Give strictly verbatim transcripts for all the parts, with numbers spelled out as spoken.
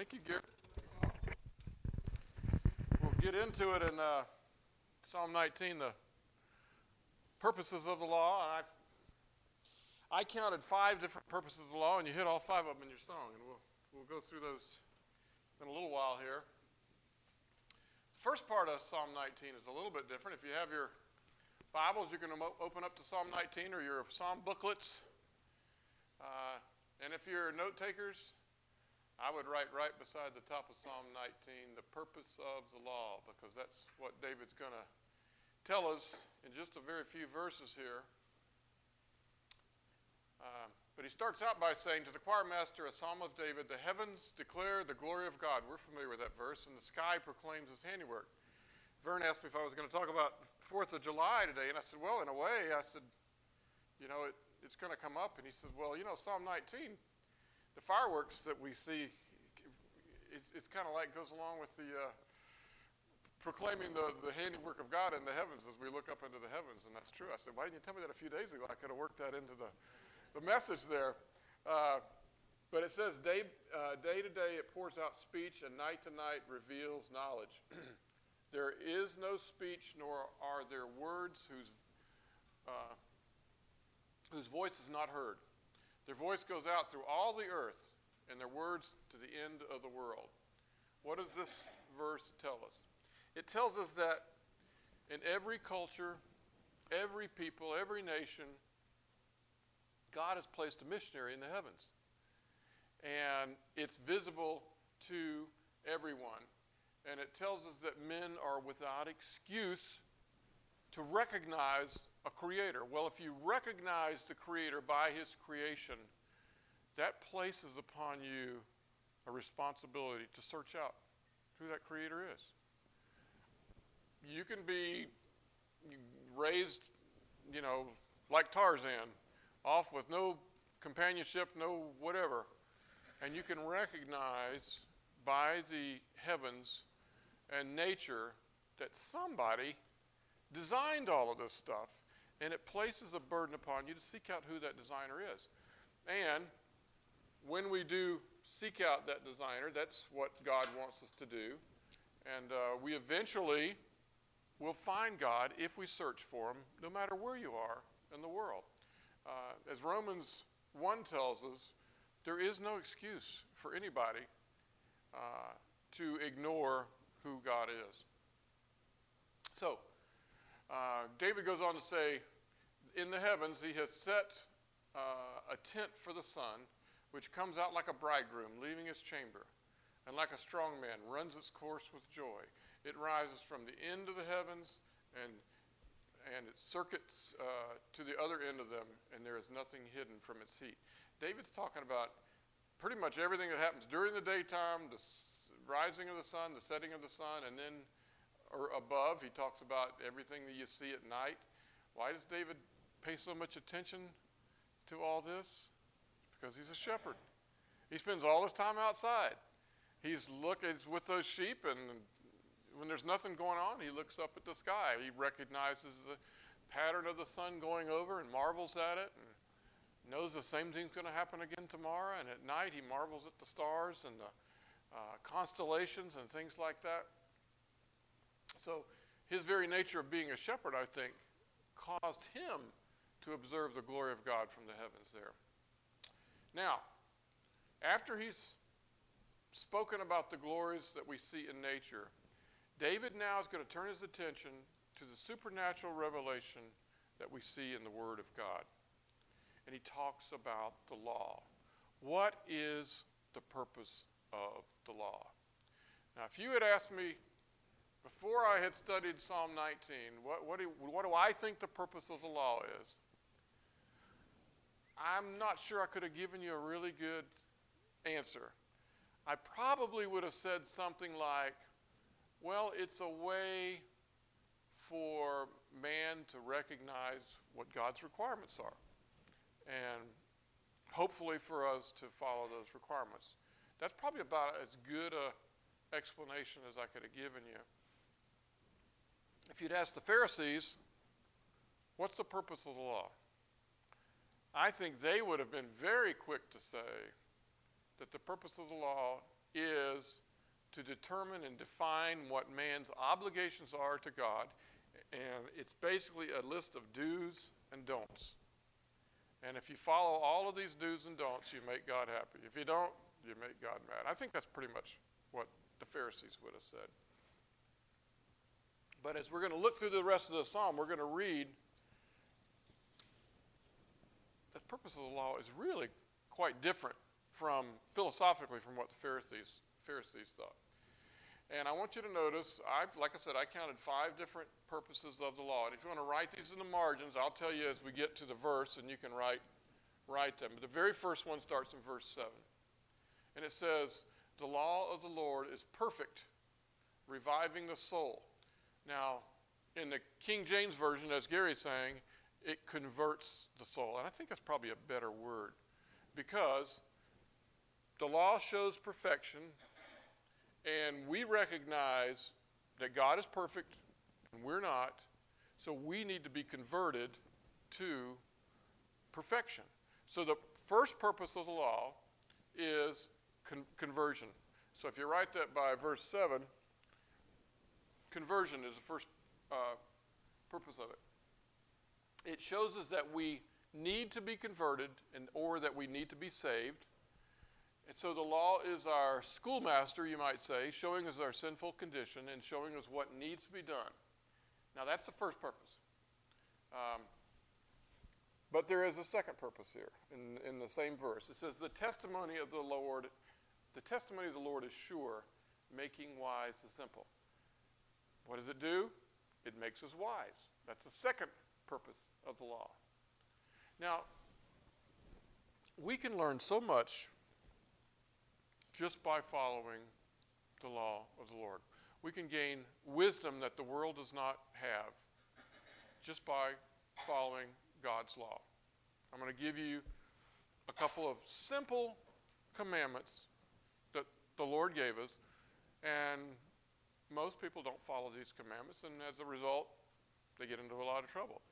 Thank you, Gary. We'll get into it in uh, Psalm nineteen, the purposes of the law. And I I counted five different purposes of the law, and you hit all five of them in your song. And we'll we'll go through those in a little while here. The first part of Psalm nineteen is a little bit different. If you have your Bibles, you can open up to Psalm nineteen or your Psalm booklets. Uh, and if you're note takers, I would write right beside the top of Psalm nineteen, the purpose of the law, because that's what David's going to tell us in just a very few verses here. Uh, but he starts out by saying, to the choir master, a psalm of David, the heavens declare the glory of God. We're familiar with that verse. And the sky proclaims his handiwork. Vern asked me if I was going to talk about fourth of July today. And I said, well, in a way, I said, you know, it, it's going to come up. And he said, well, you know, Psalm nineteen, the fireworks that we see, it's, it's kind of like goes along with the uh, proclaiming the, the handiwork of God in the heavens as we look up into the heavens. And that's true. I said, why didn't you tell me that a few days ago? I could have worked that into the, the message there. Uh, but it says, day, uh, day to day it pours out speech, and night to night reveals knowledge. There is no speech, nor are there words whose, uh, whose voice is not heard. Their voice goes out through all the earth, and their words to the end of the world. What does this verse tell us? It tells us that in every culture, every people, every nation, God has placed a missionary in the heavens. And it's visible to everyone. And it tells us that men are without excuse to recognize a creator. Well, if you recognize the creator by his creation, that places upon you a responsibility to search out who that creator is. You can be raised, you know, like Tarzan, off with no companionship, no whatever, and you can recognize by the heavens and nature that somebody designed all of this stuff, and it places a burden upon you to seek out who that designer is. And when we do seek out that designer, that's what God wants us to do. And uh, we eventually will find God if we search for him, no matter where you are in the world. Uh, as Romans one tells us, there is no excuse for anybody uh, to ignore who God is. So, uh, David goes on to say, in the heavens he has set uh, a tent for the sun, which comes out like a bridegroom, leaving his chamber, and like a strong man runs its course with joy. It rises from the end of the heavens, and and it circuits uh, to the other end of them, and there is nothing hidden from its heat. David's talking about pretty much everything that happens during the daytime, the rising of the sun, the setting of the sun, and then or above, he talks about everything that you see at night. Why does David pay so much attention to all this? Because he's a shepherd. He spends all his time outside. He's looking with those sheep, and when there's nothing going on, he looks up at the sky. He recognizes the pattern of the sun going over and marvels at it, and knows the same thing's going to happen again tomorrow. And at night, he marvels at the stars and the uh, constellations and things like that. So his very nature of being a shepherd, I think, caused him to observe the glory of God from the heavens there. Now, after he's spoken about the glories that we see in nature, David now is going to turn his attention to the supernatural revelation that we see in the Word of God. And he talks about the law. What is the purpose of the law? Now, if you had asked me before I had studied Psalm nineteen, what, what, do, what do I think the purpose of the law is? I'm not sure I could have given you a really good answer. I probably would have said something like, well, it's a way for man to recognize what God's requirements are, and hopefully for us to follow those requirements. That's probably about as good a explanation as I could have given you. If you'd asked the Pharisees, what's the purpose of the law? I think they would have been very quick to say that the purpose of the law is to determine and define what man's obligations are to God. And it's basically a list of do's and don'ts. And if you follow all of these do's and don'ts, you make God happy. If you don't, you make God mad. I think that's pretty much what the Pharisees would have said. But as we're going to look through the rest of the psalm, we're going to read the purpose of the law is really quite different from, philosophically, from what the Pharisees, Pharisees thought. And I want you to notice, I've, like I said, I counted five different purposes of the law. And if you want to write these in the margins, I'll tell you as we get to the verse, and you can write, write them. But the very first one starts in verse seven. And it says, the law of the Lord is perfect, reviving the soul. Now, in the King James Version, as Gary's saying, it converts the soul. And I think that's probably a better word, because the law shows perfection, and we recognize that God is perfect and we're not, so we need to be converted to perfection. So the first purpose of the law is con- conversion. So if you write that by verse seven, conversion is the first uh, purpose of it. It shows us that we need to be converted and or that we need to be saved. And so the law is our schoolmaster, you might say, showing us our sinful condition and showing us what needs to be done. Now that's the first purpose. Um, but there is a second purpose here in, in the same verse. It says, the testimony of the Lord, the testimony of the Lord is sure, making wise the simple. What does it do? It makes us wise. That's the second purpose of the law. Now, we can learn so much just by following the law of the Lord. We can gain wisdom that the world does not have just by following God's law. I'm going to give you a couple of simple commandments that the Lord gave us, and most people don't follow these commandments, and as a result, they get into a lot of trouble.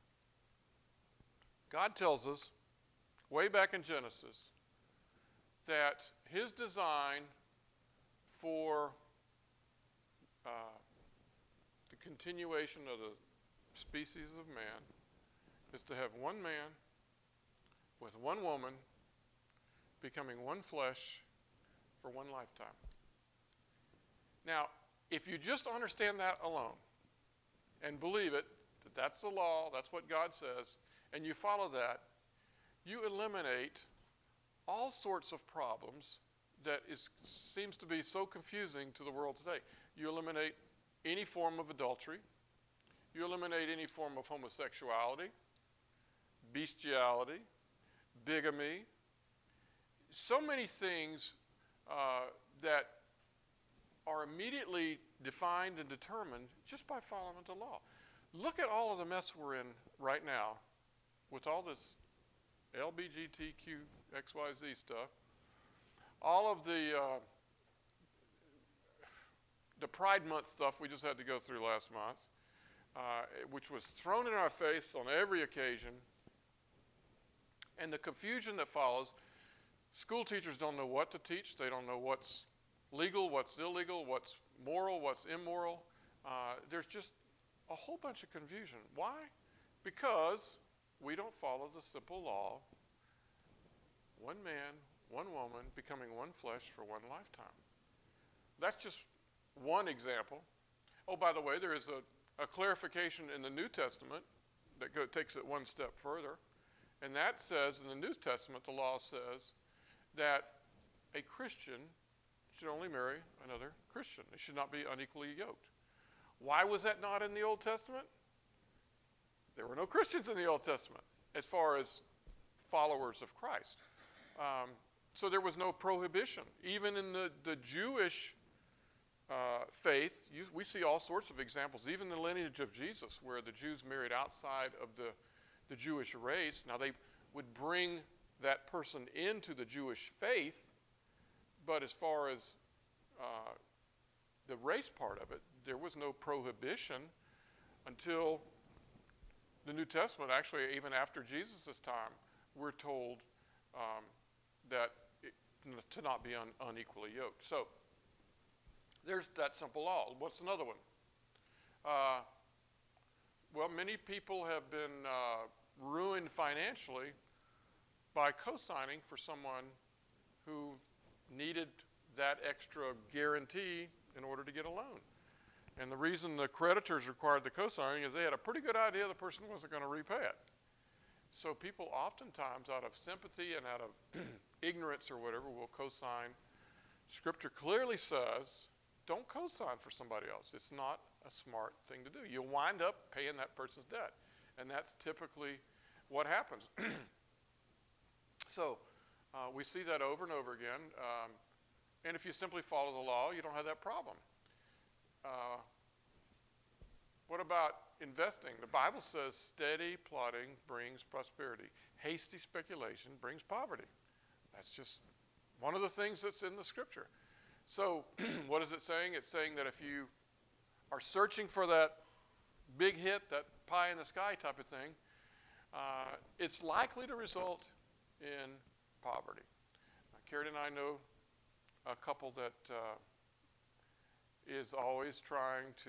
God tells us, way back in Genesis, that his design for uh, the continuation of the species of man is to have one man with one woman becoming one flesh for one lifetime. Now, if you just understand that alone and believe it, that that's the law, that's what God says, and you follow that, you eliminate all sorts of problems that is, seems to be so confusing to the world today. You eliminate any form of adultery. You eliminate any form of homosexuality, bestiality, bigamy. So many things uh, that are immediately defined and determined just by following the law. Look at all of the mess we're in right now with all this L G B T Q X Y Z stuff. All of the uh, the Pride Month stuff we just had to go through last month, uh, which was thrown in our face on every occasion, and the confusion that follows. School teachers don't know what to teach. They don't know what's legal, what's illegal, what's moral, what's immoral. Uh, there's just a whole bunch of confusion. Why? Because we don't follow the simple law. One man, one woman, becoming one flesh for one lifetime. That's just one example. Oh, by the way, there is a, a clarification in the New Testament that go, takes it one step further. And that says, in the New Testament, the law says that a Christian should only marry another Christian. They should not be unequally yoked. Why was that not in the Old Testament? There were no Christians in the Old Testament as far as followers of Christ. Um, so there was no prohibition. Even in the, the Jewish uh, faith, you, we see all sorts of examples, even the lineage of Jesus, where the Jews married outside of the, the Jewish race. Now they would bring that person into the Jewish faith, but as far as uh, the race part of it, there was no prohibition until the New Testament. Actually, even after Jesus' time, we're told um, that it, to not be un, unequally yoked. So there's that simple law. What's another one? Uh, well, many people have been uh, ruined financially by co-signing for someone who needed that extra guarantee in order to get a loan. And the reason the creditors required the co-signing is they had a pretty good idea the person wasn't going to repay it. So people oftentimes, out of sympathy and out of ignorance or whatever, will co-sign. Scripture clearly says, don't co-sign for somebody else. It's not a smart thing to do. You'll wind up paying that person's debt. And that's typically what happens. So uh, we see that over and over again. Um, and if you simply follow the law, you don't have that problem. Uh, what about investing? The Bible says steady plotting brings prosperity. Hasty speculation brings poverty. That's just one of the things that's in the Scripture. So what is it saying? It's saying that if you are searching for that big hit, that pie in the sky type of thing, uh, it's likely to result in poverty. Now, Karen and I know a couple that uh, is always trying to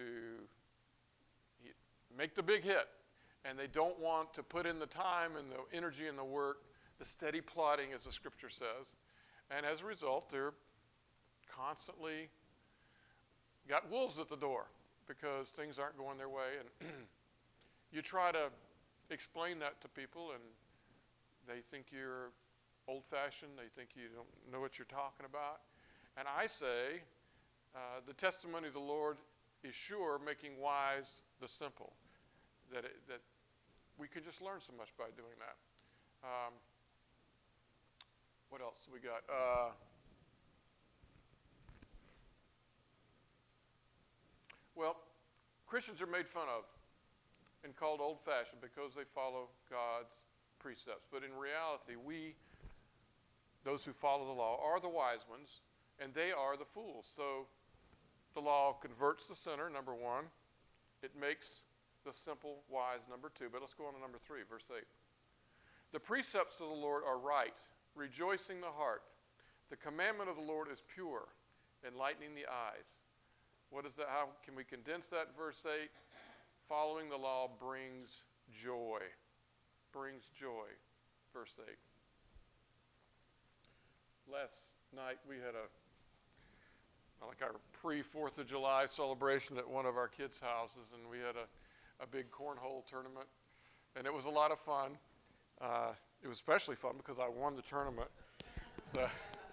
make the big hit, and they don't want to put in the time and the energy and the work, the steady plotting, as the Scripture says. And as a result, they're constantly got wolves at the door because things aren't going their way. And you try to explain that to people, and they think you're old-fashioned. They think you don't know what you're talking about. And I say, uh, the testimony of the Lord is sure, making wise the simple. That it, that we can just learn so much by doing that. Um, what else we got? Uh, well, Christians are made fun of and called old-fashioned because they follow God's precepts. But in reality, we, those who follow the law, are the wise ones, and they are the fools. So the law converts the sinner, number one. It makes the simple wise, number two. But let's go on to number three, verse eight. The precepts of the Lord are right, rejoicing the heart. The commandment of the Lord is pure, enlightening the eyes. What is that? How can we condense that? Verse eight. Following the law brings joy. Brings joy. Verse eight. Last night we had a like our pre-fourth of July celebration at one of our kids' houses, and we had a, a big cornhole tournament, and it was a lot of fun. Uh, it was especially fun because I won the tournament. So,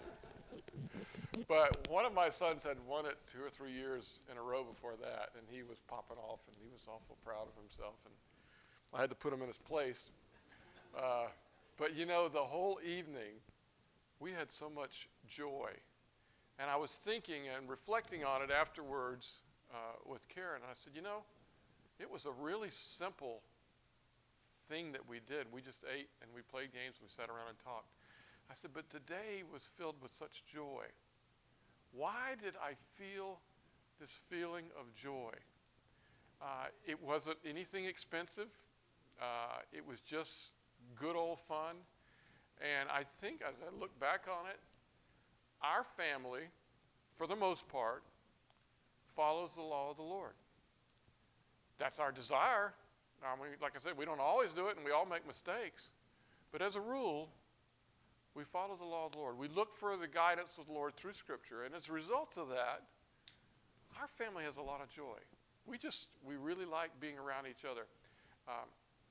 but one of my sons had won it two or three years in a row before that, and he was popping off, and he was awful proud of himself, and I had to put him in his place. Uh, but, you know, the whole evening, we had so much joy. And I was thinking and reflecting on it afterwards uh, with Karen. And I said, you know, it was a really simple thing that we did. We just ate and we played games. We sat around and talked. I said, but today was filled with such joy. Why did I feel this feeling of joy? Uh, it wasn't anything expensive. Uh, it was just good old fun. And I think as I look back on it, our family, for the most part, follows the law of the Lord. That's our desire. I mean, like I said, we don't always do it, and we all make mistakes. But as a rule, we follow the law of the Lord. We look for the guidance of the Lord through Scripture. And as a result of that, our family has a lot of joy. We just, we really like being around each other. Um,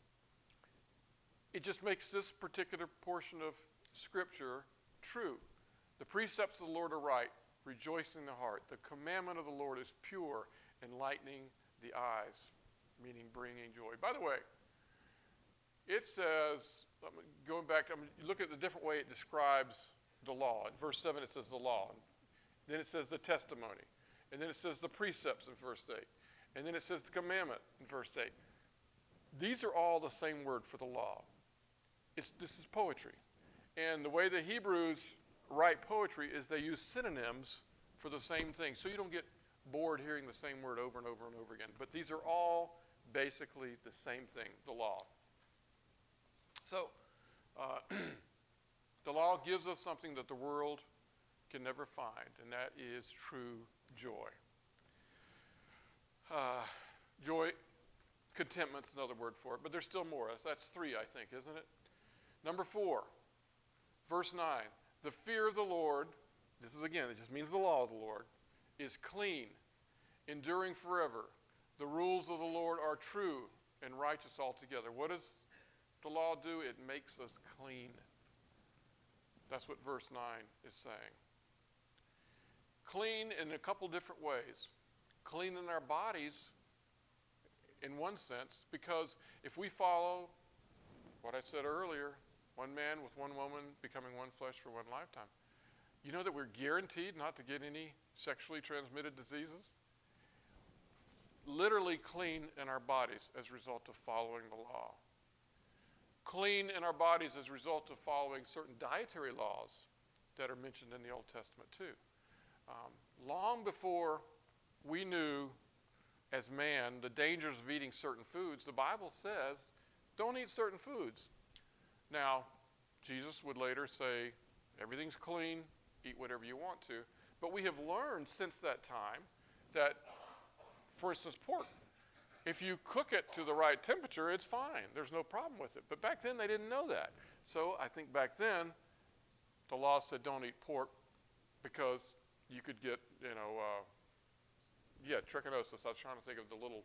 it just makes this particular portion of Scripture true. The precepts of the Lord are right, rejoicing the heart. The commandment of the Lord is pure, enlightening the eyes, meaning bringing joy. By the way, it says, going back, I mean, look at the different way it describes the law. In verse seven, it says the law. Then it says the testimony. And then it says the precepts in verse eight. And then it says the commandment in verse eight. These are all the same word for the law. It's, this is poetry. And the way the Hebrews write poetry is they use synonyms for the same thing. So you don't get bored hearing the same word over and over and over again. But these are all basically the same thing, the law. So uh, the law gives us something that the world can never find, and that is true joy. Uh, joy, contentment's another word for it, but there's still more. That's three, I think, isn't it? Number four, verse nine. The fear of the Lord, this is again, it just means the law of the Lord, is clean, enduring forever. The rules of the Lord are true and righteous altogether. What does the law do? It makes us clean. That's what verse nine is saying. Clean in a couple different ways. Clean in our bodies, in one sense, because if we follow what I said earlier, one man with one woman becoming one flesh for one lifetime, you know that we're guaranteed not to get any sexually transmitted diseases? Literally clean in our bodies as a result of following the law. Clean in our bodies as a result of following certain dietary laws that are mentioned in the Old Testament too. Um, long before we knew as man the dangers of eating certain foods, the Bible says, don't eat certain foods. Now, Jesus would later say, everything's clean, eat whatever you want to. But we have learned since that time that, for instance, pork, if you cook it to the right temperature, it's fine. There's no problem with it. But back then, they didn't know that. So I think back then, the law said don't eat pork because you could get, you know, uh, yeah, trichinosis. I was trying to think of the little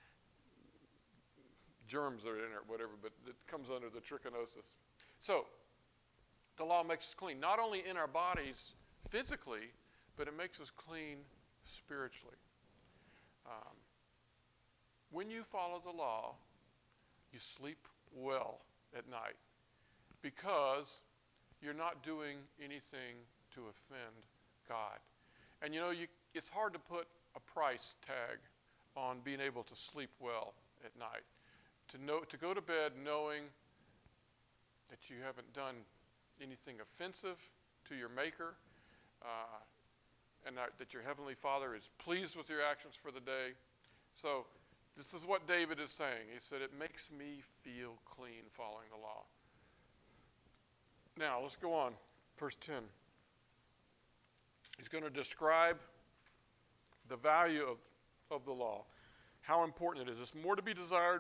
germs that are in it or whatever, but it comes under the trichinosis. So the law makes us clean, not only in our bodies physically, but it makes us clean spiritually. Um, when you follow the law, you sleep well at night because you're not doing anything to offend God. And you know, you, it's hard to put a price tag on being able to sleep well at night. To know, to go to bed knowing that you haven't done anything offensive to your Maker, uh, and that, that your Heavenly Father is pleased with your actions for the day. So this is what David is saying. He said, it makes me feel clean following the law. Now, let's go on. Verse ten. He's going to describe the value of, of the law, how important it is. It's more to be desired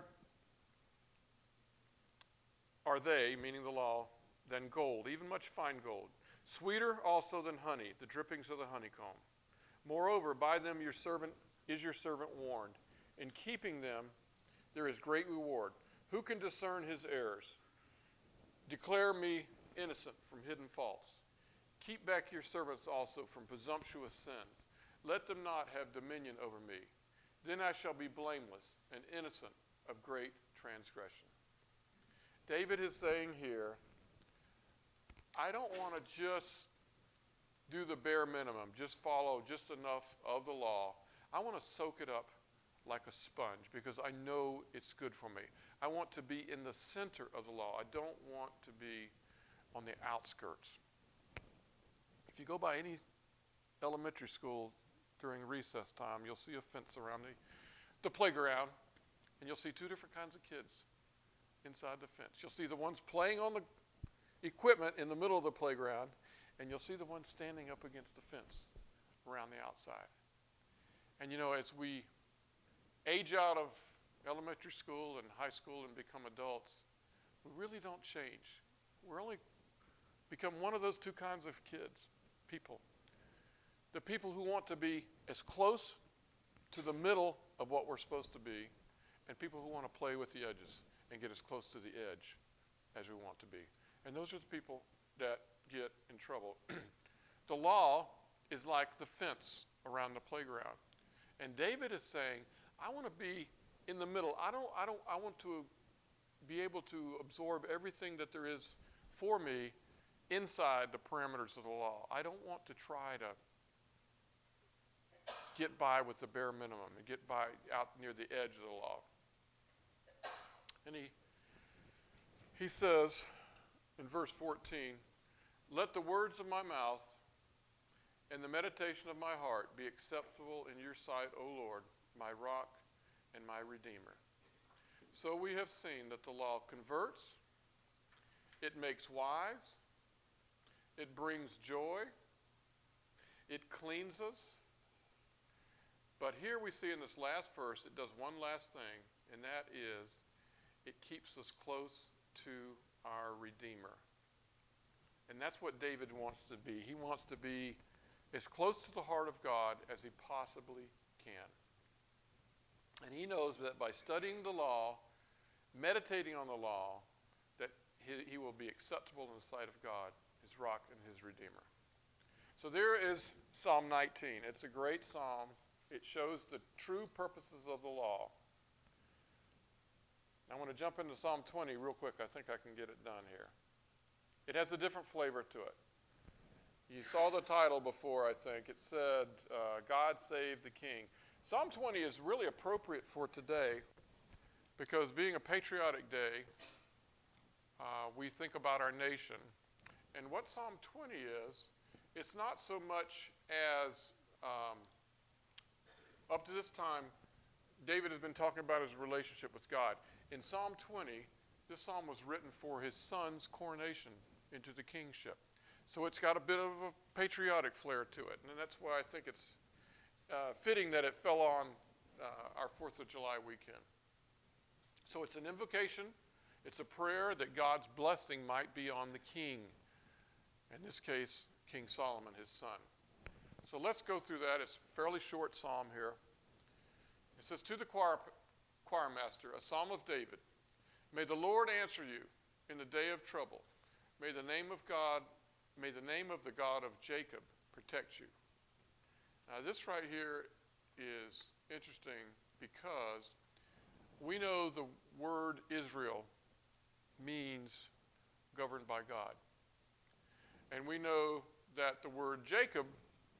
are they, meaning the law, than gold, even much fine gold. Sweeter also than honey, the drippings of the honeycomb. Moreover, by them your servant is your servant warned. In keeping them, there is great reward. Who can discern his errors? Declare me innocent from hidden faults. Keep back your servants also from presumptuous sins. Let them not have dominion over me. Then I shall be blameless and innocent of great transgression. David is saying here, I don't want to just do the bare minimum, just follow just enough of the law. I want to soak it up like a sponge because I know it's good for me. I want to be in the center of the law. I don't want to be on the outskirts. If you go by any elementary school during recess time, you'll see a fence around the, the playground, and you'll see two different kinds of kids inside the fence. You'll see the ones playing on the equipment in the middle of the playground, and you'll see the ones standing up against the fence around the outside. And you know, as we age out of elementary school and high school and become adults, we really don't change. We're only become one of those two kinds of kids, people. The people who want to be as close to the middle of what we're supposed to be, and people who want to play with the edges and get as close to the edge as we want to be. And those are the people that get in trouble. The law is like the fence around the playground. And David is saying, I want to be in the middle. I don't, I don't, I want to be able to absorb everything that there is for me inside the parameters of the law. I don't want to try to get by with the bare minimum and get by out near the edge of the law. And he, he says in verse fourteen, let the words of my mouth and the meditation of my heart be acceptable in your sight, O Lord, my rock and my redeemer. So we have seen that the law converts, it makes wise, it brings joy, It cleans us. But here we see in this last verse, it does one last thing, and that is it keeps us close to our Redeemer. And that's what David wants to be. He wants to be as close to the heart of God as he possibly can. And he knows that by studying the law, meditating on the law, that he, he will be acceptable in the sight of God, his rock and his Redeemer. So there is Psalm nineteen. It's a great psalm. It shows the true purposes of the law. I want to jump into Psalm twenty real quick. I think I can get it done here. It has a different flavor to it. You saw the title before, I think. It said, uh, God Save the King. Psalm twenty is really appropriate for today because being a patriotic day, uh, we think about our nation. And what Psalm twenty is, it's not so much as, um, up to this time, David has been talking about his relationship with God. In Psalm twenty, this psalm was written for his son's coronation into the kingship. So it's got a bit of a patriotic flair to it. And that's why I think it's uh, fitting that it fell on uh, our fourth of July weekend. So it's an invocation. It's a prayer that God's blessing might be on the king. In this case, King Solomon, his son. So let's go through that. It's a fairly short psalm here. It says, to the choir, choir master, a psalm of David. May the Lord answer you in the day of trouble. May the name of God, may the name of the God of Jacob protect you. Now this right here is interesting because we know the word Israel means governed by God. And we know that the word Jacob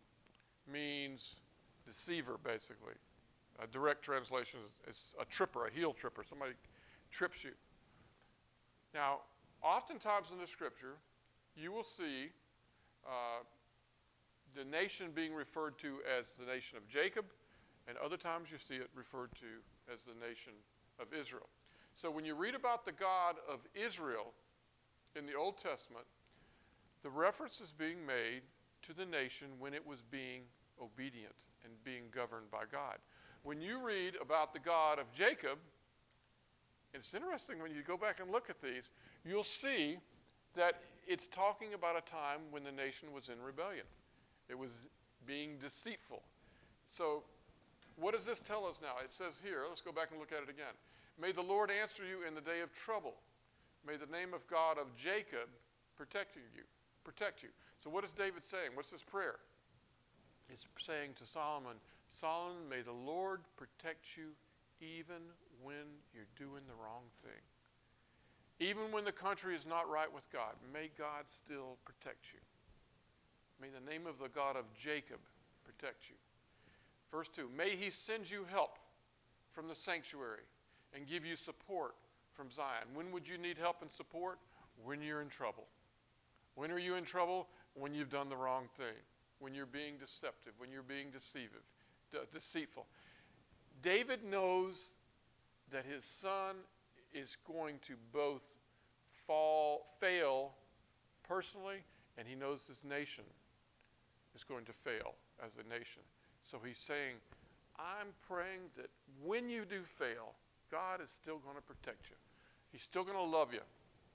means deceiver, basically. A direct translation is, is a tripper, a heel tripper. Somebody trips you. Now, oftentimes in the scripture, you will see uh, the nation being referred to as the nation of Jacob, and other times you see it referred to as the nation of Israel. So when you read about the God of Israel in the Old Testament, the reference is being made to the nation when it was being obedient and being governed by God. When you read about the God of Jacob, it's interesting when you go back and look at these, you'll see that it's talking about a time when the nation was in rebellion. It was being deceitful. So what does this tell us now? It says here, let's go back and look at it again. May the Lord answer you in the day of trouble. May the name of God of Jacob protect you. Protect you. So what is David saying? What's this prayer? It's saying to Solomon, Solomon, may the Lord protect you even when you're doing the wrong thing. Even when the country is not right with God, may God still protect you. May the name of the God of Jacob protect you. Verse two, may he send you help from the sanctuary and give you support from Zion. When would you need help and support? When you're in trouble. When are you in trouble? When you've done the wrong thing. When you're being deceptive. When you're being deceiving, de- deceitful. David knows that his son is going to both fall, fail personally, and he knows his nation is going to fail as a nation. So he's saying, I'm praying that when you do fail, God is still going to protect you. He's still going to love you.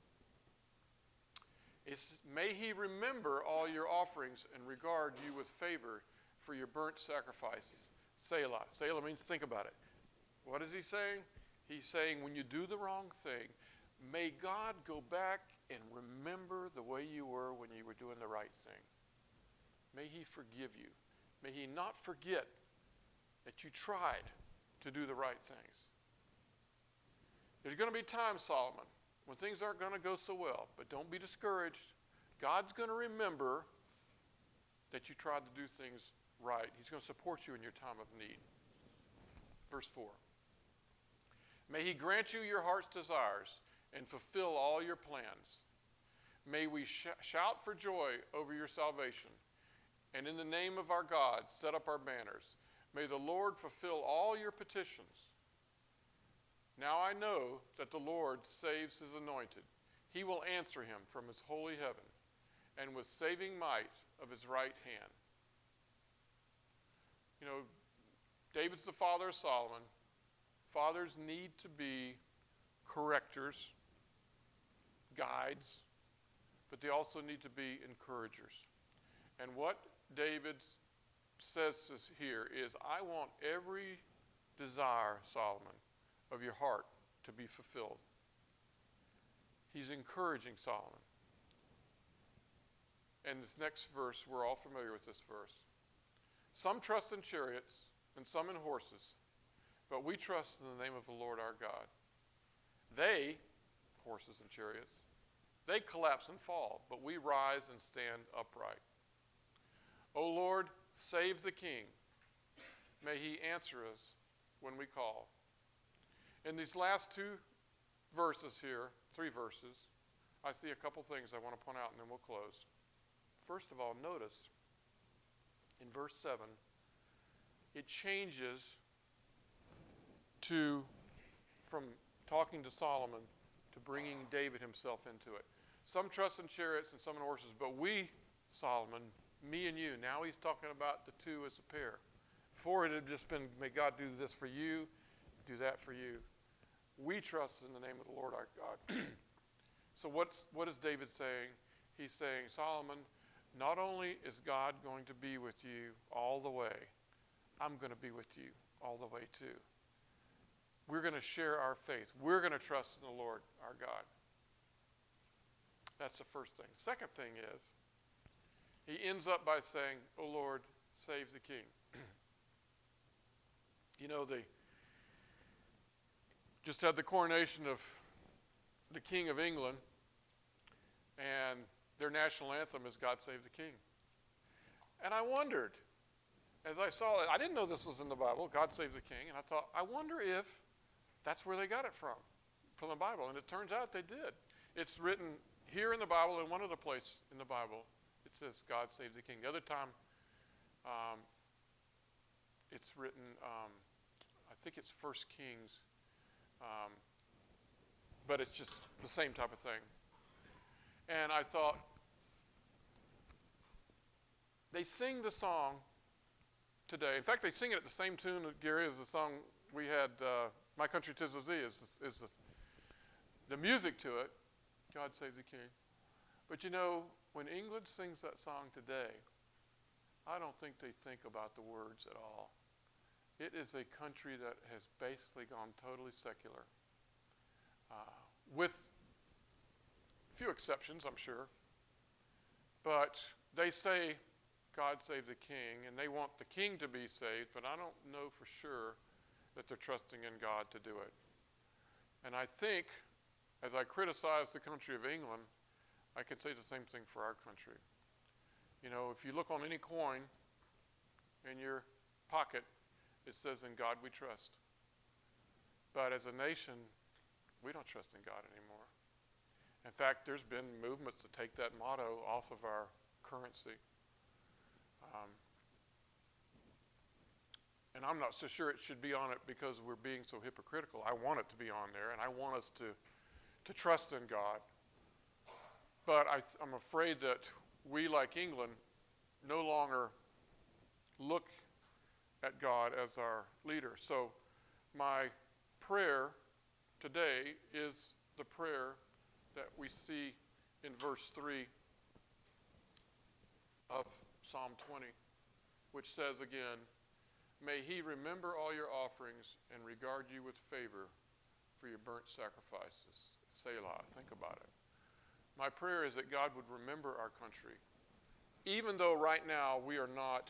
It's, may he remember all your offerings and regard you with favor for your burnt sacrifices. Selah. Selah means think about it. What is he saying? He's saying when you do the wrong thing, may God go back and remember the way you were when you were doing the right thing. May he forgive you. May he not forget that you tried to do the right things. There's going to be times, Solomon, when things aren't going to go so well, but don't be discouraged. God's going to remember that you tried to do things right. He's going to support you in your time of need. Verse four. May he grant you your heart's desires and fulfill all your plans. May we sh- shout for joy over your salvation, and in the name of our God set up our banners. May the Lord fulfill all your petitions. Now I know that the Lord saves his anointed. He will answer him from his holy heaven and with saving might of his right hand. You know, David's the father of Solomon. Fathers need to be correctors, guides, but they also need to be encouragers. And what David says here is, I want every desire, Solomon, of your heart to be fulfilled. He's encouraging Solomon. And this next verse, we're all familiar with this verse. Some trust in chariots and some in horses, but we trust in the name of the Lord our God. They, horses and chariots, they collapse and fall, but we rise and stand upright. O Lord, save the King. May he answer us when we call. In these last two verses here, three verses, I see a couple things I want to point out, and then we'll close. First of all, notice in verse seven, it changes to from talking to Solomon to bringing David himself into it. Some trust in chariots and some in horses, but we, Solomon, me and you, now he's talking about the two as a pair. Before it had just been, may God do this for you, do that for you. We trust in the name of the Lord our God. So what's, what is David saying? He's saying, Solomon, not only is God going to be with you all the way, I'm going to be with you all the way too. We're going to share our faith. We're going to trust in the Lord our God. That's the first thing. Second thing is, he ends up by saying, O Lord, save the King. You know, they just had the coronation of the King of England, and their national anthem is God Save the King. And I wondered, as I saw it, I didn't know this was in the Bible, God Save the King, and I thought, I wonder if that's where they got it from, from the Bible. And it turns out they did. It's written here in the Bible, in one other place in the Bible, it says God Save the King. The other time, um, it's written, um, I think it's First Kings, um, but it's just the same type of thing. And I thought, they sing the song today. In fact, they sing it at the same tune, Gary, as the song we had, uh, My Country 'Tis of Thee, is, the, is the, the music to it, God Save the King. But you know, when England sings that song today, I don't think they think about the words at all. It is a country that has basically gone totally secular, uh, with a few exceptions, I'm sure. But they say, God save the King, and they want the King to be saved, but I don't know for sure that they're trusting in God to do it. And I think, as I criticize the country of England, I could say the same thing for our country. You know, if you look on any coin in your pocket, it says, in God we trust. But as a nation, we don't trust in God anymore. In fact, there's been movements to take that motto off of our currency. Um, and I'm not so sure it should be on it because we're being so hypocritical. I want it to be on there, and I want us to, to trust in God. But I, I'm afraid that we, like England, no longer look at God as our leader. So my prayer today is the prayer that we see in verse three of Psalm twenty, which says again, may he remember all your offerings and regard you with favor for your burnt sacrifices. Selah, think about it. My prayer is that God would remember our country, even though right now we are not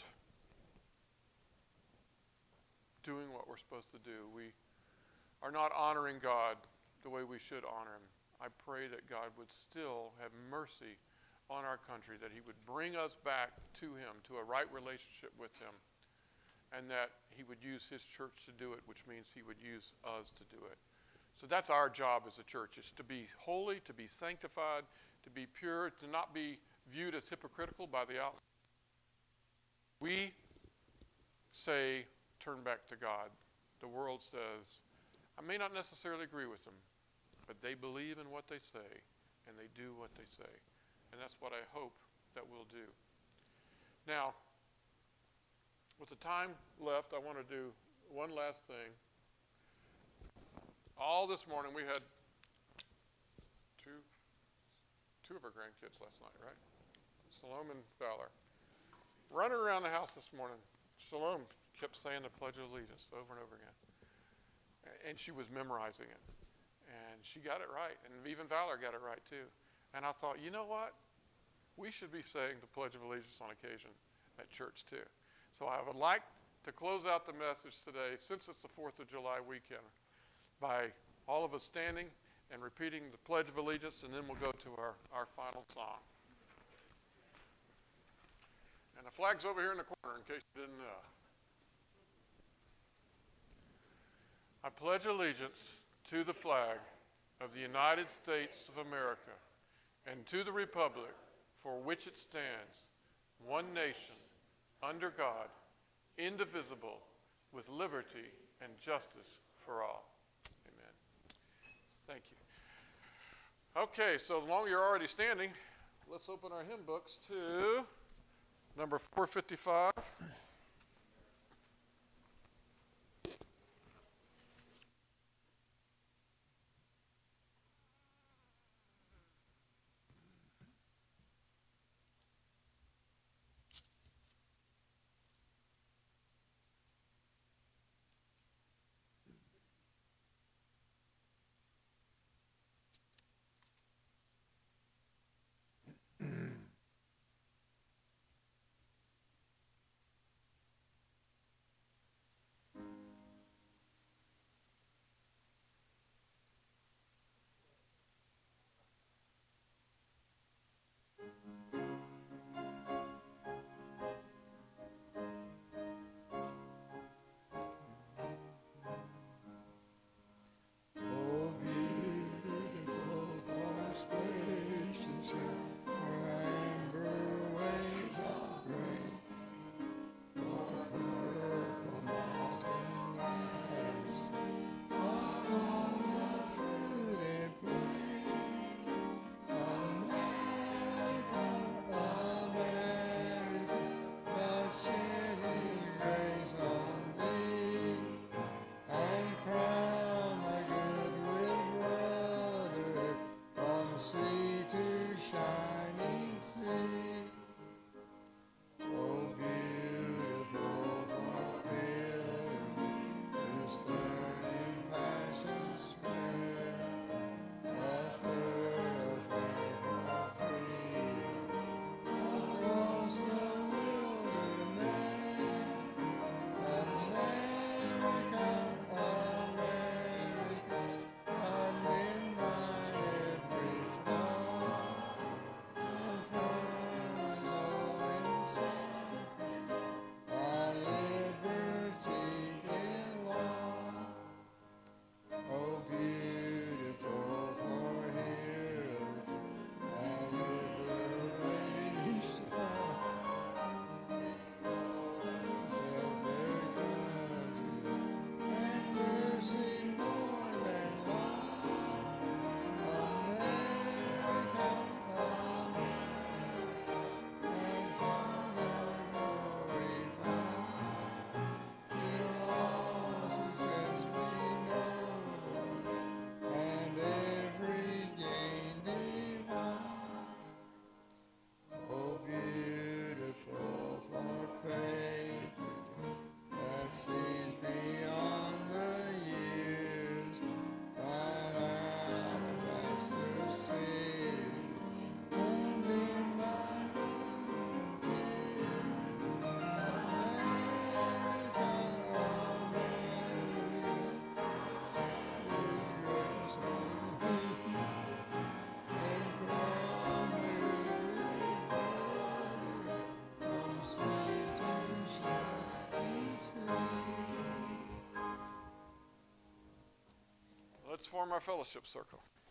doing what we're supposed to do. We are not honoring God the way we should honor him. I pray that God would still have mercy on our country, that he would bring us back to him, to a right relationship with him, and that he would use his church to do it, which means he would use us to do it. So that's our job as a church, is to be holy, to be sanctified, to be pure, to not be viewed as hypocritical by the outside. We say, turn back to God. The world says, I may not necessarily agree with them, but they believe in what they say, and they do what they say. And that's what I hope that we'll do. Now, With the time left, I want to do one last thing. All this morning we had two, two of our grandkids last night, right? Salome and Valor. Running around the house this morning, Salome kept saying the Pledge of Allegiance over and over again. And she was memorizing it. And she got it right. And even Valor got it right too. And I thought, you know what? We should be saying the Pledge of Allegiance on occasion at church too. So I would like to close out the message today, since it's the fourth of July weekend, by all of us standing and repeating the Pledge of Allegiance, and then we'll go to our, our final song. And the flag's over here in the corner, in case you didn't know. I pledge allegiance to the flag of the United States of America and to the republic for which it stands, one nation, under God, indivisible, with liberty and justice for all. Amen. Thank you. Okay, so as long as you're already standing, let's open our hymn books to number four fifty-five. Let's form our fellowship circle.